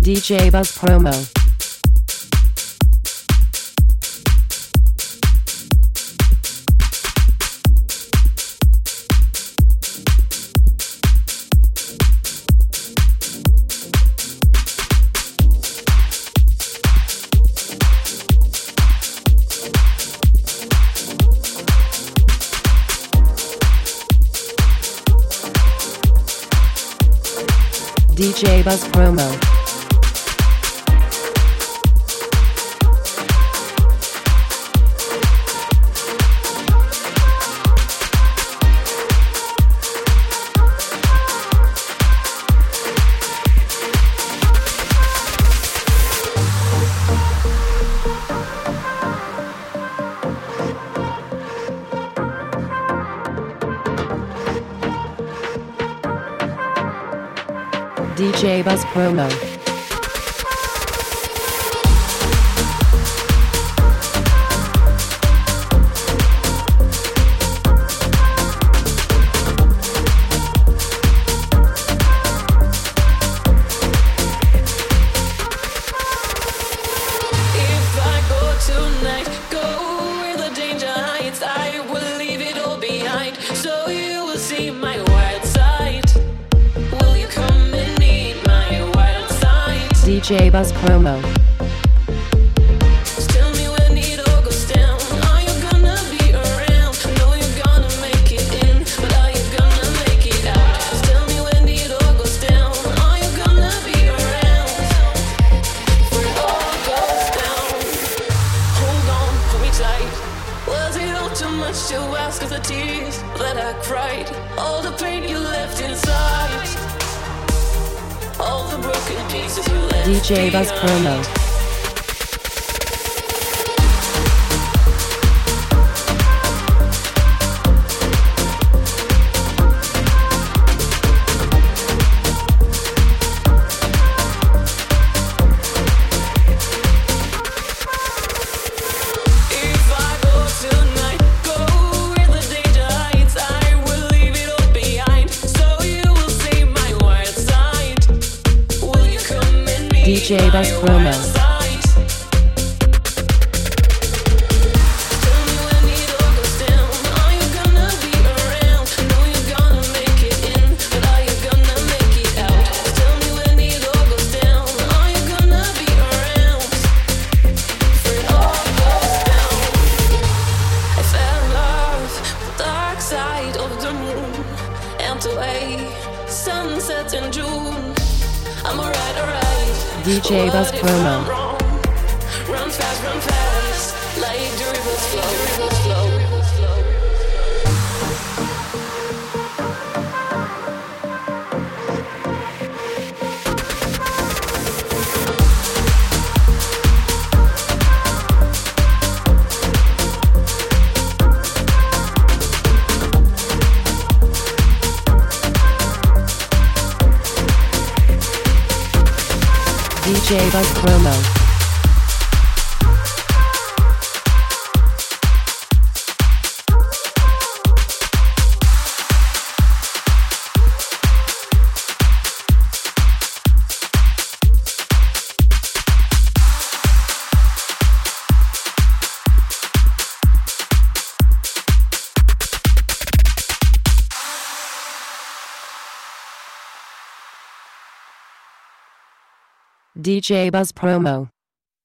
DJ Buzz Promo. DJ Buzz Promo. DJ Buzz Promo. DJ Buzz Promo. Just tell me when it all goes down. Are you gonna be around? Know you're gonna make it in, but are you gonna make it out? Just tell me when it all goes down. Are you gonna be around? When it all goes down. Hold on, hold me tight. Was it all too much to ask of the tears that I cried? All the pain you left inside. All the broken pieces you left DJ Buzz Promo. DJ Buzz Promo. Sunset in June. I'm alright, alright. DJ Buzz Promo. Run fast, like the rivers flow. DJ Buzz Promo. DJ Buzz Promo.